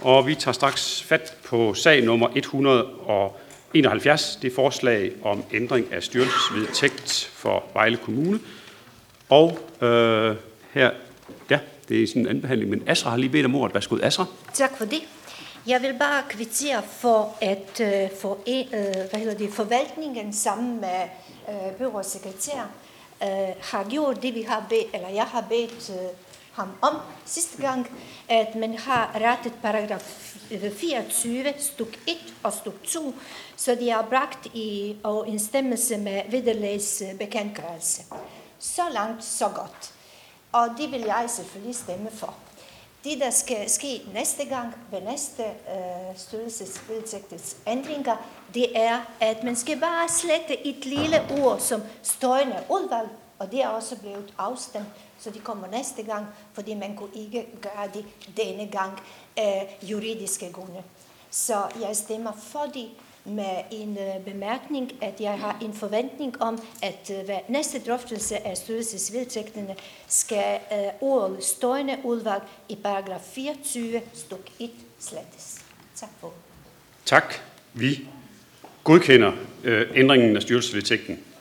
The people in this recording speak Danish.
Og vi tager straks fat på sag nummer 171, det er forslag om ændring af styrelsesvedtægt for Vejle Kommune. Og her, ja, det er sådan en anden behandling, men Asra har lige bedt om ordet. Værsgo, Asra. Tak for det. Jeg vil bare kvittere for, at forvaltningen sammen med byrådssekretær har gjort det, jeg har bedt ham om sidste gang, at man har rettet paragraf 24, stuk 1 og stuk 2, så de er bragt i overensstemmelse med vederlagsbekendtgørelse. Så langt, så godt. Og det vil jeg selvfølgelig stemme for. Det, der skal ske næste gang ved næste styrelsesvedtægtets ændringer, det er, at man skal bare slette et lille ord som støjende udvalg, og det er også blevet afstemt, så de kommer næste gang, fordi man kunne ikke gøre det denne gang af juridiske grunde. Så jeg stemmer for det med en bemærkning, at jeg har en forventning om, at ved næste drøftelse af styrelsesvedtægterne skal ordet støjende udvalg i paragraf 24 stuk 1 slettes. Tak for. Tak. Vi godkender ændringen af styrelsesvedtægten.